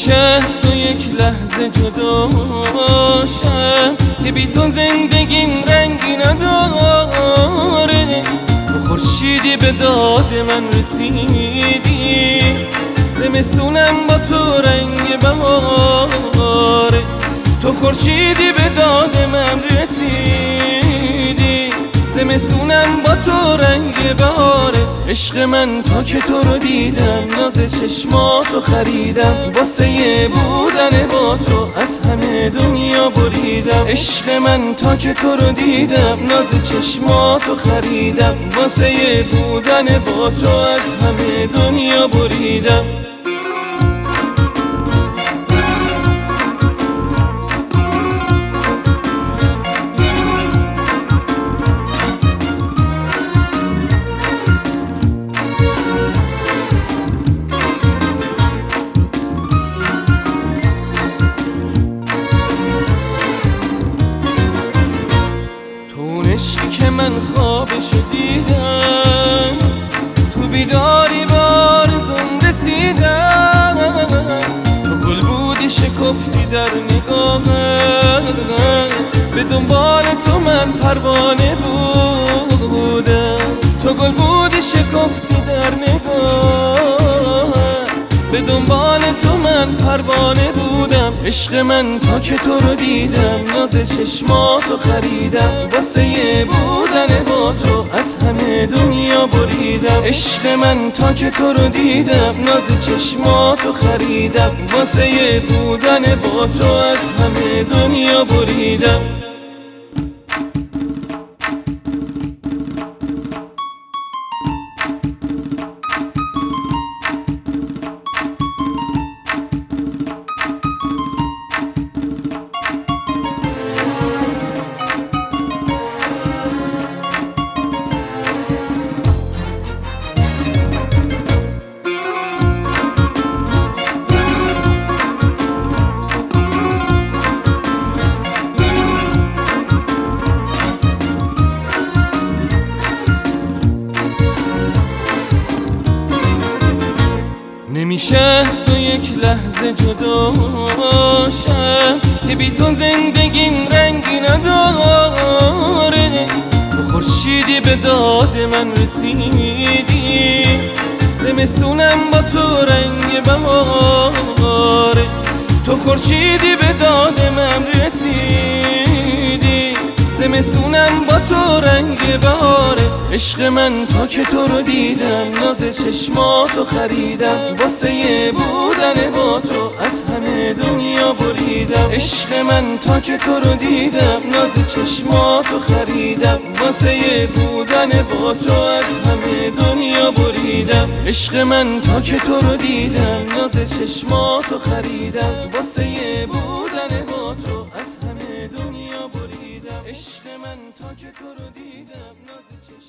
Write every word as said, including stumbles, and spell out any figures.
نمیشه از تو یک لحظه جداشم که بی تو زندگیم رنگی نداره. تو خورشیدی به داد من رسیدی، زمستونم با تو رنگ بهاره. تو خورشیدی به داد من رسیدی، زمستونم با تو رنگ بهاره. عشق من تا که تو رو دیدم ناز چشماتو خریدم، واسه بودن با تو از همه دنیا بریدم. عشق من تا که تو رو دیدم ناز چشماتو خریدم، واسه بودن با تو از همه دنیا بریدم. عشقی که من خوابشو دیدم، تو بیداری بار زم رسیدم. تو گل بودی شکفتی در نگاهم، به دنبال تو من پروانه بودم. تو گل بودی شکفتی در نگاهم، به دنبال تو من پروانه بودم. عشق من تا که تو رو دیدم ناز چشماتو خریدم، واسه بودن با تو از همه دنیا بریدم. عشق من تا که تو رو دیدم ناز چشماتو خریدم، واسه بودن با تو از همه دنیا بریدم. نمیشه از تو یک لحظه جداشم که بی تو زندگیم رنگی نداره. تو خورشیدی به داد من رسیدی، زمستونم با تو رنگ بهاره. تو خورشیدی به داد من رسیدی، زمستونم با تو رنگ بهاره. عشق من تا که تو رو دیدم ناز چشماتو خریدم، واسه بودن با تو از همه دنیا بریدم. عشق من تا که تو رو دیدم ناز چشماتو خریدم، واسه بودن با تو از همه دنیا بریدم. عشق من تا که تو رو دیدم ناز چشماتو خریدم، واسه بودن با تو از همه دنیا بریدم. عشق من تا که تو رو دیدم ناز چشماتو